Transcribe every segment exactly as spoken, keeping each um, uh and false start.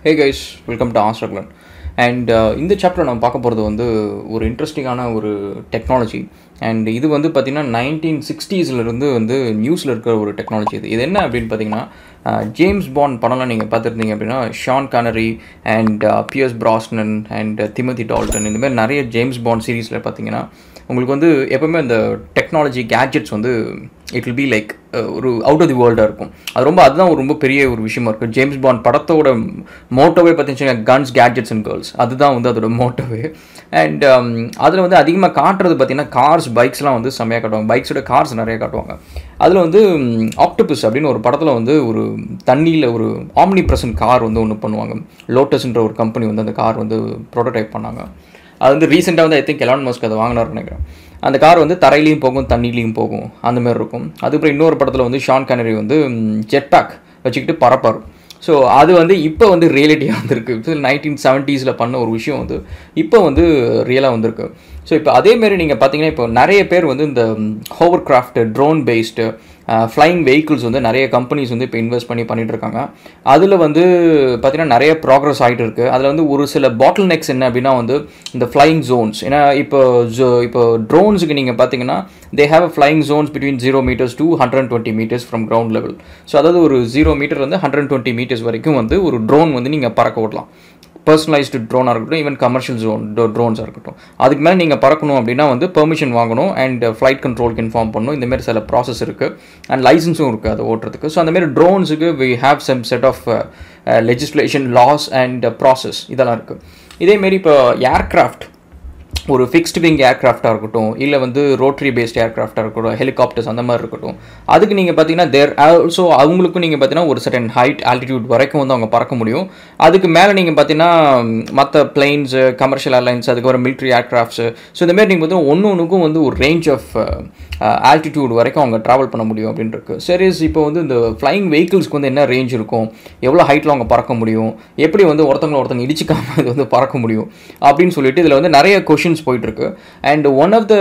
Hey guys, welcome to Astraglan. And uh, இந்த chapter நம்ம பார்க்க போகிறது வந்து ஒரு இன்ட்ரெஸ்டிங்கான ஒரு டெக்னாலஜி. அண்ட் இது வந்து பார்த்திங்கன்னா நைன்டீன் சிக்ஸ்டீஸ்லேருந்து வந்து நியூஸில் இருக்கிற ஒரு டெக்னாலஜி. இது இது என்ன அப்படின்னு பார்த்தீங்கன்னா, ஜேம்ஸ் பாண்ட் படம்லாம் நீங்கள் பார்த்துருந்தீங்க அப்படின்னா, Sean Connery and Pierce Brosnan and Timothy Dalton, இந்த மாதிரி நிறைய ஜேம்ஸ் பாண்ட் சீரீஸில் பார்த்தீங்கன்னா உங்களுக்கு வந்து எப்போவுமே அந்த டெக்னாலஜி கேட்ஜெட்ஸ் வந்து இட் வில் பி லைக் ஒரு அவுட் ஆஃப் தி வேர்ல்டாக இருக்கும். அது ரொம்ப அதுதான் ஒரு ரொம்ப பெரிய ஒரு விஷயமா இருக்கும். ஜேம்ஸ் பாண்ட் படத்தோட மோட்டோவே பார்த்தீங்கன்னா கன்ஸ் கேட்ஜெட்ஸ் அண்ட் கேர்ள்ஸ், அதுதான் வந்து அதோட மோட்டோவே. அண்ட் அதில் வந்து அதிகமாக காட்டுறது பார்த்தீங்கன்னா கார்ஸ், பைக்ஸ்லாம் வந்து செம்மையாக காட்டுவாங்க. பைக்ஸோட கார்ஸ் நிறைய காட்டுவாங்க. அதில் வந்து ஆக்டோபஸ் அப்படின்னு ஒரு படத்தில் வந்து ஒரு தண்ணியில் ஒரு ஆம்னி ப்ரெசன்ட் கார் வந்து ஒன்று பண்ணுவாங்க. லோட்டஸ்ன்ற ஒரு கம்பெனி வந்து அந்த கார் வந்து ப்ரோட்டோடைப் பண்ணாங்க. அது வந்து ரீசெண்டாக வந்து ஐ திங்க் எலான் மஸ்க் அதை வாங்கினார்னு நினைக்கிறேன். அந்த கார் வந்து தரையிலையும் போகும், தண்ணிலையும் போகும், அந்த மாதிரி இருக்கும். அதுக்கப்புறம் இன்னொரு படத்தில் வந்து ஷான் கானரி வந்து ஜெட் பேக் வச்சுக்கிட்டு பறப்பார். ஸோ அது வந்து இப்போ வந்து ரியாலிட்டியாக வந்திருக்கு. இப்போ நைன்டீன் செவன்ட்டீஸில் பண்ண ஒரு விஷயம் வந்து இப்போ வந்து ரியலாக வந்திருக்கு. ஸோ இப்போ அதேமாரி நீங்கள் பார்த்தீங்கன்னா, இப்போ நிறைய பேர் வந்து இந்த hovercraft, drone based flying vehicles வந்து நிறைய கம்பெனிஸ் வந்து இப்போ இன்வெஸ்ட் பண்ணி பண்ணிகிட்டு இருக்காங்க. அதில் வந்து பார்த்திங்கன்னா நிறைய ப்ராக்ரஸ் ஆகிட்டு இருக்குது. அதில் வந்து ஒரு சில பாட்டில் நெக்ஸ் என்ன அப்படின்னா வந்து இந்த ஃப்ளைங் ஜோன்ஸ். ஏன்னா இப்போ ஜோ இப்போ ட்ரோன்ஸுக்கு நீங்கள் பார்த்தீங்கன்னா they have a flying zones between zero metres to hundred twenty metres from ground level. So அதாவது ஒரு ஜீரோ மீட்டர் வந்து ஹண்ட்ரட் டுவெண்ட்டி மீட்டர்ஸ் வரைக்கும் வந்து ஒரு ட்ரோன் வந்து நீங்கள் பறக்க விடலாம். பர்சனலைஸ்டு ட்ரோனாக இருக்கட்டும், ஈவன் கமர்ஷியல் ஜோன் ட்ரோன்ஸாக இருக்கட்டும். அதுக்கு மேலே நீங்கள் பறக்கணும் அப்படின்னா வந்து பெர்மிஷன் வாங்கணும் அண்ட் ஃப்ளைட் கண்ட்ரோலுக்கு இன்ஃபார்ம் பண்ணணும். இந்தமாரி சில ப்ராசஸ் இருக்குது அண்ட் லைசன்ஸும் இருக்குது அதை ஓட்டுறதுக்கு. ஸோ அந்தமாரி ட்ரோன்ஸுக்கு we have some set of legislation, laws and process இதெல்லாம் இருக்குது. இதேமாரி இப்போ ஏர்க்ராஃப்ட், ஒரு ஃபிக்ஸ்டு விங் ஏர்க்ராஃப்டாக இருக்கட்டும், இல்லை வந்து ரோட்ரி பேஸ்ட் ஏர்க்ராஃப்டாக இருக்கட்டும், ஹெலிகாப்டர்ஸ் அந்த மாதிரி இருக்கட்டும், அதுக்கு நீங்கள் பார்த்தீங்கன்னா தேர் ஆல்சோ அவங்களுக்கும் நீங்கள் பார்த்தீங்கன்னா ஒரு சர்டன் ஹைட் ஆல்டிடியூட் வரைக்கும் வந்து அவங்க பறக்க முடியும். அதுக்கு மேலே நீங்கள் பார்த்தீங்கன்னா மற்ற பிளைன்ஸு, கமர்ஷியல் ஏர்லைன்ஸ், அதுக்கப்புறம் மிலிட்ரி ஏர்க்ராஃப்ட்ஸு, ஸோ இந்தமாரி நீங்கள் பார்த்தீங்கன்னா ஒன்று ஒன்றுக்கும் வந்து ஒரு ரேஞ்ச் ஆஃப் ஆல்டிடியூட் வரைக்கும் அவங்க ட்ராவல் பண்ண முடியும் அப்படின்னு இருக்குது. சரி, இப்போ வந்து இந்த ஃப்ளைங் வெஹிக்கிள்ஸ்க்கு வந்து என்ன ரேஞ்ச் இருக்கும், எவ்வளோ ஹைட்டில் அவங்க பறக்க முடியும், எப்படி வந்து ஒருத்தவங்களை ஒருத்தவங்க இடிச்சிக்காமல் இது வந்து பறக்க முடியும் அப்படின்னு சொல்லிட்டு இதில் வந்து நிறைய கொஷின்ஸ் போயிட்டுருக்கு. அண்ட் ஒன் ஆஃப் த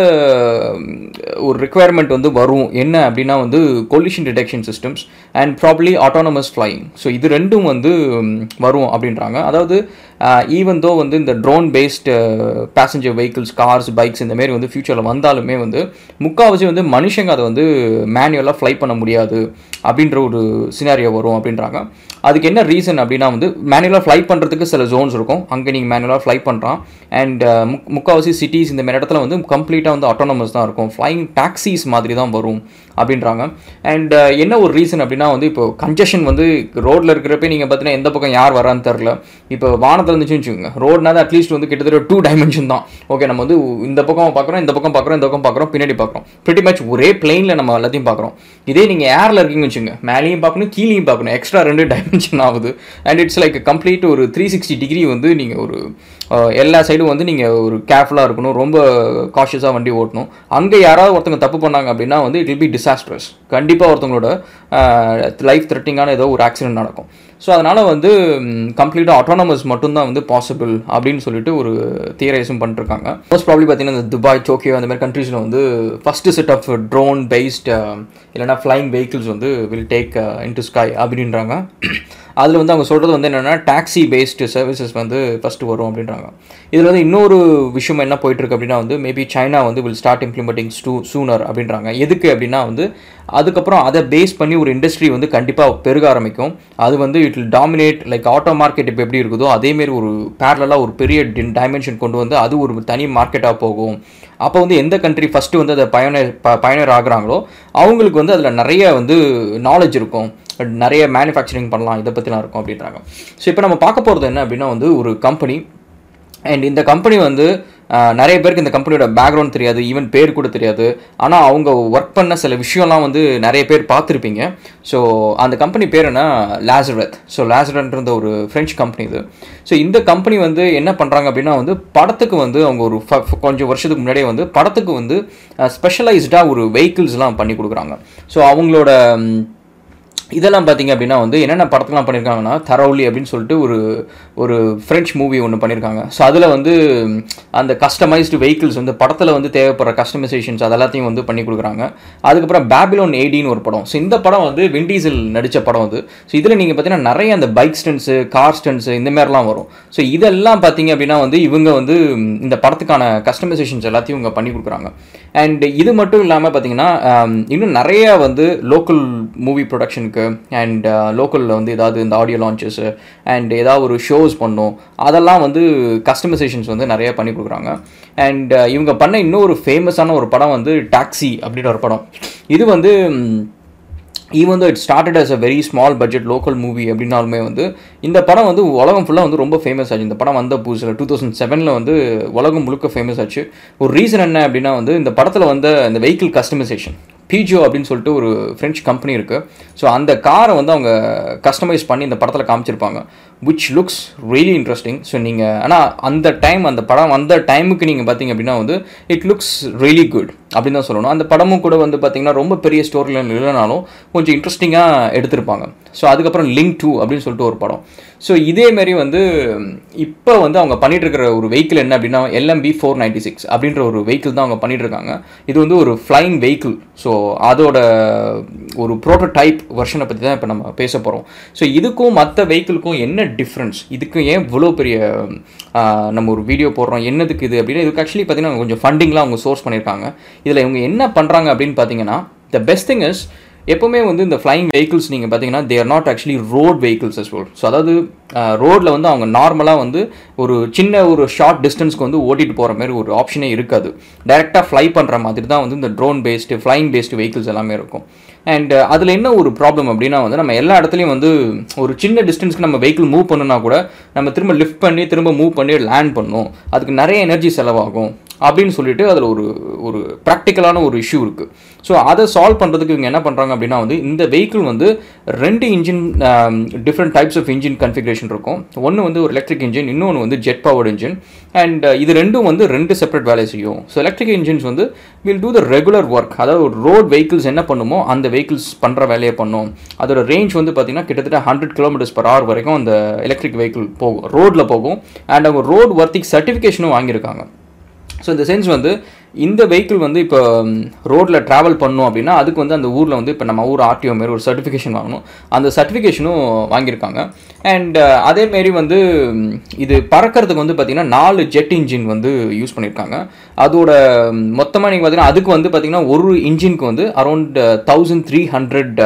ஒரு ரிக்குவயர்மெண்ட் வந்து வரும் என்ன அப்படின்னா வந்து collision detection systems and probably autonomous flying. So இது ரெண்டும் வந்து வரும் அப்படின்றாங்க. அதாவது ஈவன் தோ வந்து இந்த drone based passenger vehicles, cars, bikes இந்தமாரி வந்து ஃபியூச்சரில் வந்தாலுமே வந்து முக்கால்வாசி வந்து மனுஷங்க அதை வந்து மேனுவலாக ஃப்ளை பண்ண முடியாது அப்படின்ற ஒரு சினாரியோ வரும் அப்படின்றாங்க. அதுக்கு என்ன ரீசன் அப்படின்னா வந்து மேனுவலாக ஃப்ளை பண்ணுறதுக்கு சில ஜோன்ஸ் இருக்கும், அங்கே நீங்கள் மேனுவலாக ஃப்ளை பண்ணுறான். அண்ட் முக் முக்கால்வாசி சிட்டிஸ் இந்த மாதிரி இடத்துல வந்து கம்ப்ளீட்டாக வந்து ஆட்டோனமஸ் தான் இருக்கும், ஃப்ளைங் டாக்ஸிஸ் மாதிரி தான் வரும் அப்படின்றாங்க. அண்ட் என்ன ஒரு ரீசன் அப்படின்னா வந்து இப்போ கன்ஜெஷன் வந்து ரோட்டில் இருக்கிறப்ப நீங்கள் பார்த்தீங்கன்னா எந்த பக்கம் யார் வரான்னு தெரில. இப்போ வானத்தில் இருந்துச்சுன்னு வச்சுக்கோங்க, ரோட்னா தான் அட்லீஸ்ட் வந்து கிட்டத்தட்ட டூ டைமென்ஷன் தான். ஓகே, நம்ம வந்து இந்த பக்கம் பார்க்குறோம், இந்த பக்கம் பார்க்குறோம், இந்த பக்கம் பார்க்குறோம், பின்னாடி பார்க்குறோம், பிரிட்டி மச் ஒரே பிளெயினில் நம்ம எல்லாத்தையும் பார்க்குறோம். இதே நீங்கள் ஏரில் இருக்கீங்கன்னு வச்சுங்க, மேலேயும் பார்க்கணும், கீழேயும் பார்க்கணும், எக்ஸ்ட்ரா ரெண்டு டைமென்ஷன் ஆகுது. அண்ட் இட்ஸ் லைக் கம்ப்ளீட் ஒரு த்ரீ சிக்ஸ்டி டிகிரி வந்து நீங்கள் ஒரு எல்லா சைடும் வந்து நீங்கள் ஒரு கேர்ஃபுல்லாக இருக்கணும், ரொம்ப காஷியஸாக வண்டி ஓட்டணும். அங்கே யாராவது ஒருத்தங்க தப்பு பண்ணாங்க அப்படின்னா வந்து இட் வில் பி டிசாஸ்ட்ரஸ். கண்டிப்பாக ஒருத்தவங்களோட லைஃப் த்ரெட்டிங்கான ஏதோ ஒரு ஆக்சிடென்ட் நடக்கும். ஸோ அதனால் வந்து கம்ப்ளீட்டாக ஆட்டோனமஸ் மட்டும்தான் வந்து பாசிபிள் அப்படின்னு சொல்லிட்டு ஒரு தியரைஸும் பண்ணிட்டுருக்காங்க. மோஸ்ட் ப்ராப்ளி பார்த்தீங்கன்னா இந்த துபாய், டோக்கியோ அந்த மாதிரி கண்ட்ரீஸில் வந்து first set of drone based இல்லைனா ஃப்ளைங் வெஹிக்கிள்ஸ் வந்து வில் டேக் இன்டு ஸ்கை அப்படின்றாங்க. அதில் வந்து அவங்க சொல்கிறது வந்து என்னென்னா டாக்ஸி பேஸ்டு சர்வீசஸ் வந்து ஃபஸ்ட்டு வரும் அப்படின்றாங்க. இதில் வந்து இன்னொரு விஷயம் என்ன போயிட்டுருக்கு அப்படின்னா வந்து மேபி சைனா வந்து வில் ஸ்டார்ட் இம்ப்ளிமெண்டிங் ஸ்டூ சூனர் அப்படின்றாங்க. எதுக்கு அப்படின்னா வந்து அதுக்கப்புறம் அதை பேஸ் பண்ணி ஒரு இண்டஸ்ட்ரி வந்து கண்டிப்பாக பெருக ஆரம்பிக்கும். அது வந்து it will dominate like auto market இப்போ எப்படி இருக்குதோ அதேமாரி ஒரு பேரலாக ஒரு பெரிய டைமென்ஷன் கொண்டு வந்து அது ஒரு தனி மார்க்கெட்டாக போகும். அப்போ வந்து எந்த கண்ட்ரி ஃபஸ்ட்டு வந்து அதை பயனர் ப பயனர் ஆகுறாங்களோ அவங்களுக்கு வந்து அதில் நிறைய வந்து நாலேஜ் இருக்கும், நிறைய மேனுஃபேக்சரிங் பண்ணலாம், இதை பற்றிலாம் இருக்கும் அப்படின்றாங்க. ஸோ இப்போ நம்ம பார்க்க போகிறது என்ன அப்படின்னா வந்து ஒரு கம்பெனி. அண்ட் இந்த கம்பெனி வந்து நிறைய பேருக்கு இந்த கம்பெனியோட பேக்ரவுண்ட் தெரியாது, ஈவன் பேர் கூட தெரியாது. ஆனால் அவங்க ஒர்க் பண்ண சில விஷயம்லாம் வந்து நிறைய பேர் பார்த்துருப்பீங்க. ஸோ அந்த கம்பெனி பேர் என்ன, லாசரத். ஸோ லாசரத்ன்ற ஒரு ஃப்ரெஞ்ச் கம்பெனி இது. ஸோ இந்த கம்பெனி வந்து என்ன பண்ணுறாங்க அப்படின்னா வந்து படத்துக்கு வந்து அவங்க ஒரு கொஞ்சம் வருஷத்துக்கு முன்னாடியே வந்து படத்துக்கு வந்து ஸ்பெஷலைஸ்டாக ஒரு வெஹிக்கிள்ஸ்லாம் பண்ணி கொடுக்குறாங்க. ஸோ அவங்களோட இதெல்லாம் பார்த்தீங்க அப்படின்னா வந்து என்னென்ன படத்துலாம் பண்ணியிருக்காங்கன்னா தரவுலி அப்படின்னு சொல்லிட்டு ஒரு ஒரு ஃப்ரெஞ்ச் மூவி ஒன்று பண்ணியிருக்காங்க. ஸோ அதில் வந்து அந்த கஸ்டமைஸ்டு வெஹிக்கிள்ஸ் வந்து படத்தில் வந்து தேவைப்படுற கஸ்டமைசேஷன்ஸ் அதெல்லாத்தையும் வந்து பண்ணி கொடுக்குறாங்க. அதுக்கப்புறம் பேபிலோன் எயிட்டின்னு ஒரு படம். ஸோ இந்த படம் வந்து வின் டீசல் நடித்த படம் அது. ஸோ இதில் நீங்கள் பார்த்தீங்கன்னா நிறைய அந்த பைக் ஸ்டன்ஸு கார் ஸ்டன்ஸு இந்த மாதிரிலாம் வரும். ஸோ இதெல்லாம் பார்த்தீங்க அப்படின்னா வந்து இவங்க வந்து இந்த படத்துக்கான கஸ்டமைசேஷன்ஸ் எல்லாத்தையும் இவங்க பண்ணி கொடுக்குறாங்க. அண்ட் இது மட்டும் இல்லாமல் பார்த்தீங்கன்னா இன்னும் நிறைய வந்து லோக்கல் மூவி ப்ரொடக்ஷனுக்கு அண்ட் லோக்கலில் வந்து ஏதாவது இந்த ஆடியோ லான்ச்சஸ் அண்ட் ஏதாவது ஒரு ஷோஸ் பண்ணும் அதெல்லாம் வந்து கஸ்டமைசேஷன்ஸ் வந்து நிறைய பண்ணி கொடுக்குறாங்க. அண்ட் இவங்க பண்ண இன்னொரு ஃபேமஸான ஒரு படம் வந்து டாக்ஸி அப்படின்ற ஒரு படம். இது வந்து even though it started as a very small budget local movie அப்படின்னாலுமே வந்து இந்த படம் வந்து உலகம் ஃபுல்லாக வந்து ரொம்ப ஃபேமஸ் ஆச்சு. இந்த படம் வந்த புதுசில் டூ தௌசண்ட் செவனில் வந்து உலகம் முழுக்க ஃபேமஸ் ஆச்சு. ஒரு ரீசன் என்ன அப்படின்னா வந்து இந்த படத்தில் வந்த இந்த வெஹிக்கிள் கஸ்டமைசேஷன் பிஜோ அப்படின்னு சொல்லிட்டு ஒரு ஃப்ரெஞ்ச் கம்பெனி இருக்குது. ஸோ அந்த காரை வந்து அவங்க கஸ்டமைஸ் பண்ணி இந்த படத்தில் காமிச்சிருப்பாங்க, which looks really interesting. So நீங்கள் ஆனால் அந்த டைம் அந்த படம் அந்த டைமுக்கு நீங்கள் பார்த்தீங்க அப்படின்னா வந்து இட் லுக்ஸ் ரியலி குட் அப்படின்னு தான் சொல்லணும். அந்த படமும் கூட வந்து பார்த்தீங்கன்னா ரொம்ப பெரிய ஸ்டோரியில் இல்லைனாலும் கொஞ்சம் இன்ட்ரெஸ்டிங்காக எடுத்திருப்பாங்க. ஸோ அதுக்கப்புறம் லிங்க் டூ அப்படின்னு சொல்லிட்டு ஒரு படம். ஸோ இதேமாரி வந்து இப்போ வந்து அவங்க பண்ணிட்டு இருக்கிற ஒரு வெஹிக்கிள் என்ன அப்படின்னா எல்எம்பி ஃபோர் நைன்டி சிக்ஸ் அப்படின்ற ஒரு வெஹிக்கிள் தான் அவங்க பண்ணிட்டு இருக்காங்க. இது வந்து ஒரு ஃப்ளைங் வெஹிக்கிள். ஸோ அதோட ஒரு ப்ரோட்டோடைப் வெர்ஷனை பற்றி தான் இப்போ நம்ம பேச போகிறோம். ஸோ இதுக்கும் மற்ற வெஹிக்கிளுக்கும் என்ன டிஃப்ரென்ஸ், இதுக்கு ஏன் இவ்வளோ பெரிய நம்ம ஒரு வீடியோ போடுறோம், என்னதுக்கு இது அப்படின்னா இதுக்கு ஆக்சுவலி பார்த்தீங்கன்னா கொஞ்சம் ஃபண்டிங்லாம் அவங்க சோர்ஸ் பண்ணியிருக்காங்க. இதில் இவங்க என்ன பண்ணுறாங்க அப்படின்னு பார்த்தீங்கன்னா த பெஸ்ட் திங் இஸ் எப்போவுமே வந்து இந்த ஃப்ளைங் வெஹிக்கிள்ஸ் நீங்கள் பார்த்தீங்கன்னா they are not actually road vehicles as well. So அதாவது ரோடில் வந்து அவங்க நார்மலாக வந்து ஒரு சின்ன ஒரு ஷார்ட் டிஸ்டன்ஸ்க்கு வந்து ஓட்டிகிட்டு போகிற மாதிரி ஒரு ஆப்ஷனே இருக்காது. டைரெக்டாக ஃப்ளை பண்ணுற மாதிரி தான் வந்து இந்த drone based flying based vehicles எல்லாமே இருக்கும். அண்ட் அதில் என்ன ஒரு ப்ராப்ளம் அப்படின்னா வந்து நம்ம எல்லா இடத்துலையும் வந்து ஒரு சின்ன டிஸ்டன்ஸ்க்கு நம்ம வெஹிக்கிள் மூவ் பண்ணுனா கூட நம்ம திரும்ப லிஃப்ட் பண்ணி திரும்ப மூவ் பண்ணி லேண்ட் பண்ணணும், அதுக்கு நிறைய எனர்ஜி செலவாகும் அப்படின்னு சொல்லிட்டு அதில் ஒரு ஒரு ப்ராக்டிக்கலான ஒரு இஷ்யூ இருக்குது. ஸோ அதை சால்வ் பண்ணுறதுக்கு இவங்க என்ன பண்ணுறாங்க அப்படின்னா வந்து இந்த வெஹிக்கிள் வந்து ரெண்டு engine different types of engine configuration இருக்கும். ஒன்று வந்து ஒரு எலக்ட்ரிக் இன்ஜின், இன்னொன்று வந்து ஜெட் பவர்டு இன்ஜின். அண்ட் இது ரெண்டும் வந்து ரெண்டு செப்பரேட் வேலை செய்யும். ஸோ எலக்ட்ரிக் இன்ஜின்ஸ் வந்து will do the regular work, அதாவது ஒரு ரோட் வெஹிக்கிள்ஸ் என்ன பண்ணுமோ அந்த வெஹிக்கிள்ஸ் பண்ணுற வேலையை பண்ணும். அதோட ரேஞ்ச் வந்து பார்த்தீங்கன்னா கிட்டத்தட்ட ஹண்ட்ரட் கிலோமீட்டர்ஸ் பர் ஹவர் வரைக்கும் அந்த எலக்ட்ரிக் வெஹிக்கிள் போகும், ரோட்டில் போகும். அண்ட் அவங்க ரோட் ஒர்த்திக் சர்டிஃபிகேஷனும் வாங்கியிருக்காங்க. ஸோ இந்த சென்ஸ் வந்து இந்த வெஹிக்கிள் வந்து இப்போ ரோட்டில் ட்ராவல் பண்ணணும் அப்படின்னா அதுக்கு வந்து அந்த ஊரில் வந்து இப்போ நம்ம ஊர் ஆர்டிஓ மாரி ஒரு சர்டிஃபிகேஷன் வாங்கணும், அந்த சர்டிஃபிகேஷனும் வாங்கியிருக்காங்க. அண்ட் அதேமாரி வந்து இது பறக்கிறதுக்கு வந்து பார்த்திங்கன்னா நாலு ஜெட் இன்ஜின் வந்து யூஸ் பண்ணியிருக்காங்க. அதோட மொத்தமாக நீங்கள் பார்த்தீங்கன்னா அதுக்கு வந்து பார்த்திங்கன்னா ஒரு இன்ஜினுக்கு வந்து around thousand three hundred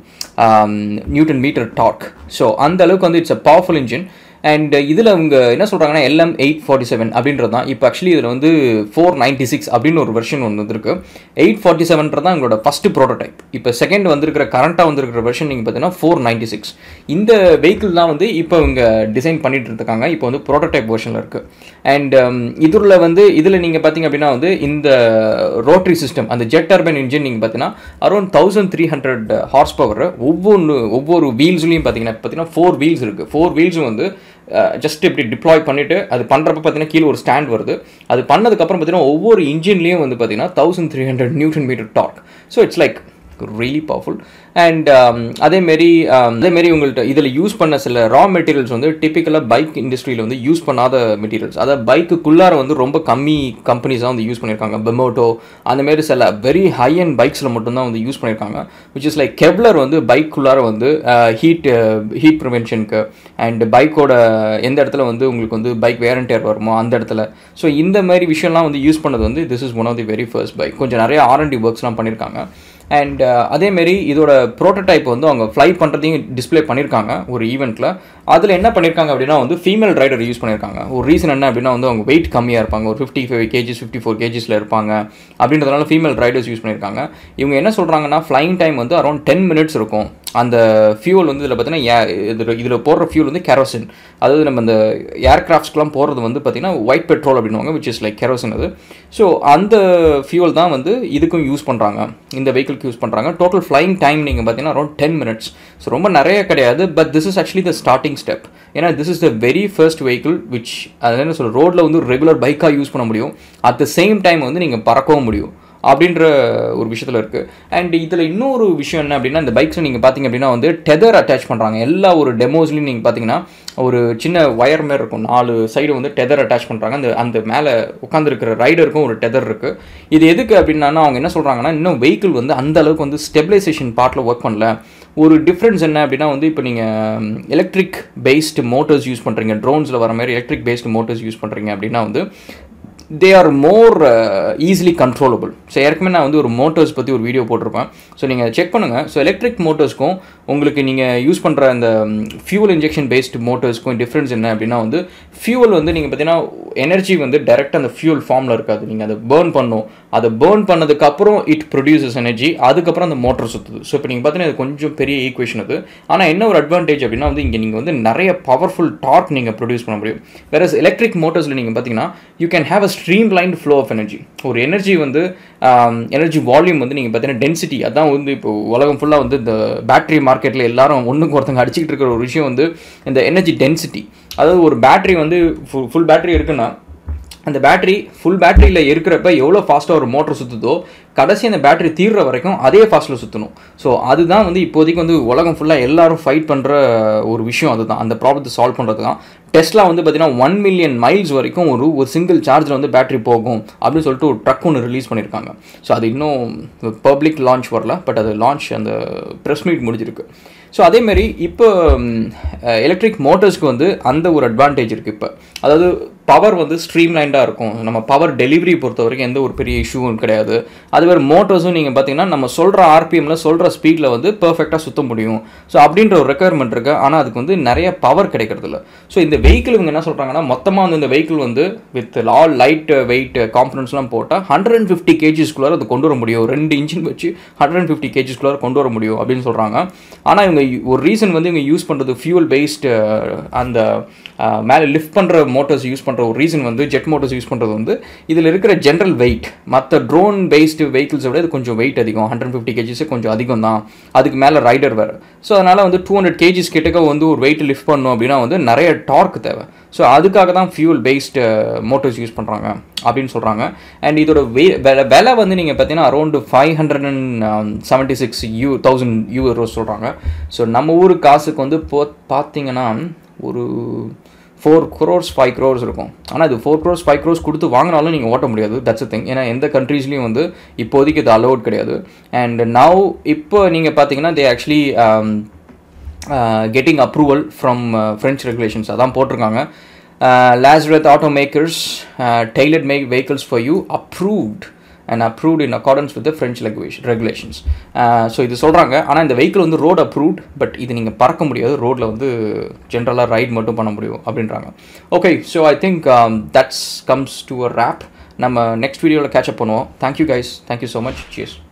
newton meter torque. So அந்த அளவுக்கு வந்து it's a powerful engine. And இதில் அவங்க என்ன சொல்கிறாங்கன்னா எல்எம் எயிட் ஃபார்ட்டி செவன் அப்படின்றது தான் இப்போ ஆக்சுவலி இதில் வந்து ஃபோர் நைன்ட்டி சிக்ஸ் அப்படின்னு ஒரு வெர்ஷன் ஒன்று வந்துருக்கு. எயிட் ஃபார்ட்டி செவன்றது தான் எங்களோட ஃபஸ்ட்டு ப்ரோட்டோடைப். இப்போ செகண்ட் வந்திருக்கிற கரண்ட்டாக வந்திருக்கிற வெர்ஷன் நீங்கள் பார்த்தீங்கன்னா ஃபோர் நைன்ட்டி சிக்ஸ். இந்த வெஹிக்கிள் தான் வந்து இப்போ இவங்க டிசைன் பண்ணிட்டு இருக்காங்க. இப்போ வந்து ப்ரோட்டோடைப் வெர்ஷனில் இருக்குது. அண்ட் இதில் வந்து இதில் நீங்கள் பார்த்தீங்க அப்படின்னா வந்து இந்த ரோட்டரி சிஸ்டம் அந்த ஜெட் டர்பைன் இன்ஜின் நீங்கள் பார்த்தீங்கன்னா around thousand three hundred horse power. ஒவ்வொன்று ஒவ்வொரு வீல்ஸ்லையும் பார்த்தீங்கன்னா பார்த்தீங்கன்னா ஃபோர் வீல்ஸ் இருக்குது. ஃபோர் வீல்ஸும் வந்து ஜஸ்ட் இப்படி டிப்ளாய் பண்ணிவிட்டு அது பண்ணுறப்ப பார்த்தீங்கன்னா கீழே ஒரு ஸ்டாண்ட் வருது. அது பண்ணதுக்கப்புறம் பார்த்தீங்கன்னா ஒவ்வொரு இன்ஜின்லேயும் வந்து பார்த்தீங்கன்னா thousand three hundred newton meter torque. So it's like really powerful. And அதேமாரி அதேமாரி உங்கள்கிட்ட இதில் யூஸ் பண்ண சில ரா மெட்டீரியல்ஸ் வந்து டிப்பிக்கலாக பைக் இண்டஸ்ட்ரியில் வந்து யூஸ் பண்ணாத மெட்டீரியல்ஸ், அதாவது பைக்குக்குள்ளார வந்து ரொம்ப கம்மி கம்பெனிஸாக வந்து யூஸ் பண்ணியிருக்காங்க. பெமோட்டோ அந்தமாரி சில வெரி ஹை அண்ட் பைக்ஸில் மட்டும்தான் வந்து யூஸ் பண்ணியிருக்காங்க. விச் இஸ் லைக் கெவ்லர் வந்து பைக்குள்ளார வந்து ஹீட் ஹீட் ப்ரிவென்ஷனுக்கு அண்ட் பைக்கோட எந்த இடத்துல வந்து உங்களுக்கு வந்து பைக் வேர் அண்ட் டேர் வருமோ அந்த இடத்துல. ஸோ இந்த மாதிரி விஷயம்லாம் வந்து யூஸ் பண்ணது வந்து this is one of the very first bike. கொஞ்சம் நிறைய ஆர் அண்ட் டி ஒர்க்ஸ்லாம் பண்ணியிருக்காங்க. அண்ட் அதேமாரி இதோட ப்ரோட்டோடைப் வந்து அவங்க ஃப்ளை பண்ணுறதையும் டிஸ்பிளே பண்ணியிருக்காங்க ஒரு ஈவெண்ட்டில். அதில் என்ன பண்ணியிருக்காங்க அப்படின்னா வந்து ஃபீமேல் ரைடர் யூஸ் பண்ணியிருக்காங்க. ஒரு ரீசன் என்ன அப்படின்னா வந்து அவங்க வெயிட் கம்மியாக இருப்பாங்க, ஒரு fifty five KGs fifty four கேஜிஸில் இருப்பாங்க அப்படின்றதுனால ஃபீமேல் ரைடர்ஸ் யூஸ் பண்ணியிருக்காங்க. இவங்க என்ன சொல்கிறாங்கன்னா ஃப்ளைங் டைம் வந்து அரௌண்ட் டென் மினிட்ஸ் இருக்கும். அந்த ஃபியூல் வந்து இதில் பார்த்தீங்கன்னா இதில் இதில் போடுற ஃபியூல் வந்து கெரோசின், அதாவது நம்ம இந்த ஏர்கிராஃப்ட்ஸ்க்குலாம் போகிறது வந்து பார்த்திங்கன்னா ஒயிட் பெட்ரோல் அப்படின்வாங்க, விச் இஸ் லைக் கெரோசின் அது. ஸோ அந்த ஃபியூல் தான் வந்து இதுக்கும் யூஸ் பண்ணுறாங்க, இந்த வெஹிக்கிளுக்கு யூஸ் பண்ணுறாங்க. டோட்டல் ஃப்ளைங் டைம் நீங்கள் பார்த்தீங்கன்னா அரௌண்ட் டென் மினிட்ஸ். ஸோ ரொம்ப நிறைய கிடையாது. But this is actually the starting step. ஏன்னா this is the very first vehicle which அது என்ன சொல்ல ரோட்டில் வந்து ரெகுலர் பைக்காக யூஸ் பண்ண முடியும், அட் த சேம் டைம் வந்து நீங்கள் பறக்கவும் முடியும். அப்படின்ற ஒரு விஷயத்தில் இருக்குது. அண்ட் இதில் இன்னொரு விஷயம் என்ன அப்படின்னா, இந்த பைக்ஸை நீங்கள் பார்த்தீங்க அப்படின்னா வந்து டெதர் அட்டாச் பண்ணுறாங்க. எல்லா ஒரு டெமோஸ்லையும் நீங்கள் பார்த்தீங்கன்னா ஒரு சின்ன ஒயர் மாதிரி இருக்கும், நாலு சைடு வந்து டெதர் அட்டாச் பண்ணுறாங்க. அந்த அந்த மேலே உட்காந்துருக்கிற ரைடருக்கும் ஒரு டெதர் இருக்குது. இது எதுக்கு அப்படின்னா அவங்க என்ன சொல்கிறாங்கன்னா, இன்னும் வெஹிக்கிள் வந்து அந்த அளவுக்கு வந்து ஸ்டெபிலைசேஷன் பார்ட்டில் ஒர்க் பண்ணல. ஒரு டிஃப்ரென்ஸ் என்ன அப்படின்னா வந்து இப்போ நீங்கள் எலக்ட்ரிக் பேஸ்டு மோட்டர்ஸ் யூஸ் பண்ணுறீங்க, ட்ரோன்ஸில் வர மாதிரி எலக்ட்ரிக் பேஸ்டு மோட்டர்ஸ் யூஸ் பண்ணுறீங்க அப்படின்னா வந்து they are more easily controllable. So ஏற்கனவே நான் வந்து ஒரு மோட்டர்ஸ் பற்றி ஒரு வீடியோ போட்டிருப்பேன், ஸோ நீங்கள் செக் பண்ணுங்கள். ஸோ எலக்ட்ரிக் மோட்டர்ஸ்க்கும் உங்களுக்கு நீங்கள் யூஸ் பண்ணுற அந்த ஃபியூவல் இன்ஜெக்ஷன் பேஸ்டு மோட்டர்ஸ்க்கும் டிஃப்ரென்ஸ் என்ன அப்படின்னா வந்து ஃபியூவல் வந்து நீங்கள் பார்த்தீங்கன்னா எனர்ஜி வந்து டைரெக்டாக அந்த ஃபியூவல் ஃபார்மில் இருக்காது, நீங்கள் அதை பேர்ன் பண்ணும். அதை பேர்ன் பண்ணதுக்கப்புறம் இட் ப்ரொடியூசஸ் எனர்ஜி, அதுக்கப்புறம் அந்த மோட்டர் சுற்றுது. ஸோ இப்போ நீங்கள் பார்த்தீங்கன்னா இது கொஞ்சம் பெரிய ஈக்குவேஷன் அது. ஆனால் என்ன ஒரு அட்வான்டேஜ் அப்படின்னா வந்து இங்கே நீங்கள் வந்து நிறைய பவர்ஃபுல் டார்க் நீங்கள் ப்ரொடியூஸ் பண்ண முடியும். வேற எலக்ட்ரிக் மோட்டர்ஸில் நீங்கள் பார்த்தீங்கன்னா you can have a streamline flow of energy. ஒரு எனர்ஜி வந்து எனர்ஜி வால்யூம் வந்து நீங்கள் பார்த்தீங்கன்னா டென்சிட்டி, அதான் வந்து இப்போ உலகம் ஃபுல்லாக வந்து இந்த பேட்டரி மார்க்கெட்டில் எல்லாரும் ஒன்றுக்கு ஒருத்தங்க அடிச்சுக்கிட்டு இருக்கிற ஒரு விஷயம் வந்து இந்த எனர்ஜி டென்சிட்டி. அதாவது ஒரு பேட்டரி வந்து ஃபுல் ஃபுல் பேட்டரி இருக்குன்னா அந்த பேட்டரி ஃபுல் பேட்டரியில் இருக்கிறப்ப எவ்வளோ ஃபாஸ்ட்டாக ஒரு மோட்டர் சுற்றுதோ கடைசி அந்த பேட்டரி தீர்ற வரைக்கும் அதே ஃபாஸ்ட்டில் சுற்றணும். ஸோ அதுதான் வந்து இப்போதைக்கு வந்து உலகம் ஃபுல்லாக எல்லாரும் ஃபைட் பண்ணுற ஒரு விஷயம். அதுதான் அந்த ப்ராப்ளத்தை சால்வ் பண்ணுறது தான். டெஸ்லா வந்து பார்த்தீங்கன்னா ஒன் மில்லியன் மைல்ஸ் வரைக்கும் ஒரு ஒரு சிங்கிள் சார்ஜில் வந்து பேட்டரி போகும் அப்படின்னு சொல்லிட்டு ஒரு ட்ரக் ஒன்று ரிலீஸ் பண்ணியிருக்காங்க. ஸோ அது இன்னும் பப்ளிக் லான்ச் வரல, பட் அது லான்ச் அந்த ப்ரெஸ் மீட் முடிஞ்சிருக்கு. ஸோ அதேமாரி இப்போ எலக்ட்ரிக் மோட்டர்ஸ்க்கு வந்து அந்த ஒரு அட்வான்டேஜ் இருக்குது. இப்போ அதாவது பவர் வந்து ஸ்ட்ரீம்லைண்டாக இருக்கும், நம்ம பவர் டெலிவரி பொறுத்த வரைக்கும் எந்த ஒரு பெரிய இஷ்யூவும் கிடையாது. அதுவே மோட்டர்ஸும் நீங்கள் பார்த்தீங்கன்னா நம்ம சொல்கிற ஆர்பிஎம்மில் சொல்கிற ஸ்பீடில் வந்து பர்ஃபெக்டாக சுற்ற முடியும். ஸோ அப்படின்ற ஒரு ரெக்குயர்மெண்ட் இருக்குது. ஆனால் அதுக்கு வந்து நிறைய பவர் கிடைக்கிறதில்ல. ஸோ இந்த வெஹிக்கிள் இவங்க என்ன சொல்கிறாங்கன்னா மொத்தமாக வந்து இந்த வெஹிக்கிள் வந்து வித் ஆல் லைட் வெயிட் காம்பனன்ட்ஸ்லாம் போட்டால் ஹண்ட்ரட் அண்ட் ஃபிஃப்டி கேஜிஸ்குள்ளார அது கொண்டு வர முடியும். ரெண்டு இன்ஜின் வச்சு ஹண்ட்ரட் அண்ட் ஃபிஃப்டி கேஜிஸ்குள்ளார கொண்டு வர முடியும் அப்படின்னு சொல்கிறாங்க. ஆனால் இவங்க ஒரு ரீசன் வந்து இவங்க யூஸ் பண்ணுறது ஃபியூவல் பேஸ்டு அந்த மேலே லிஃப்ட் பண்ணுற மோட்டர்ஸ் யூஸ் பண்ணுற ஒரு ரீசன் வந்து ஜெட் மோட்டர்ஸ் யூஸ் பண்ணுறது வந்து இதில் இருக்கிற ஜென்ரல் வெயிட் மற்ற ட்ரோன் பேஸ்டு வெஹிக்கிள்ஸை விட இது கொஞ்சம் வெயிட் அதிகம். ஹண்ட்ரட் ஃபிஃப்டி கேஜிஸே கொஞ்சம் அதிகம் தான், அதுக்கு மேலே ரைடர் வேறு. ஸோ அதனால் வந்து டூ ஹண்ட்ரட் கேஜிஸ் கிட்டக்க வந்து ஒரு வெயிட் லிஃப்ட் பண்ணணும் அப்படின்னா வந்து நிறைய டார்க் தேவை. ஸோ அதுக்காக தான் ஃபியூல் பேஸ்டு மோட்டர்ஸ் யூஸ் பண்ணுறாங்க அப்படின்னு சொல்கிறாங்க. அண்ட் இதோட வே விலை வந்து நீங்கள் பார்த்தீங்கன்னா around five hundred and seventy six யூ தௌசண்ட் யூரோஸ் சொல்கிறாங்க. ஸோ நம்ம ஊர் காசுக்கு வந்து போ பார்த்தீங்கன்னா ஒரு ஃபோர் க்ரோர்ஸ் ஃபைவ் க்ரோர்ஸ் இருக்கும். ஆனால் இது ஃபோர் க்ரோர்ஸ் ஃபைவ் க்ரோர்ஸ் கொடுத்து வாங்கினாலும் நீங்கள் ஓட்ட முடியாது. That's a thing. ஏன்னா எந்த கண்ட்ரீஸ்லையும் வந்து இப்போதைக்கு இது அலோட் கிடையாது. அண்ட் நவ் இப்போ நீங்கள் பார்த்தீங்கன்னா they actually getting approval from French regulations அதான் போட்டிருக்காங்க. Lazareth automakers uh, tailored make vehicles for you approved and approved in accordance with the French regulations. So இது சொல்கிறாங்க. ஆனால் இந்த வெஹிக்கிள் வந்து ரோட் அப்ரூவ்ட், பட் இது நீங்கள் பறக்க முடியாது, ரோட்டில் வந்து ஜென்ரலாக ரைட் மட்டும் பண்ண முடியும் அப்படின்றாங்க. Okay, so I think that's comes to a wrap. நம்ம நெக்ஸ்ட் வீடியோவில் கேட்சப் பண்ணுவோம். Thank you guys, thank you so much. Cheers.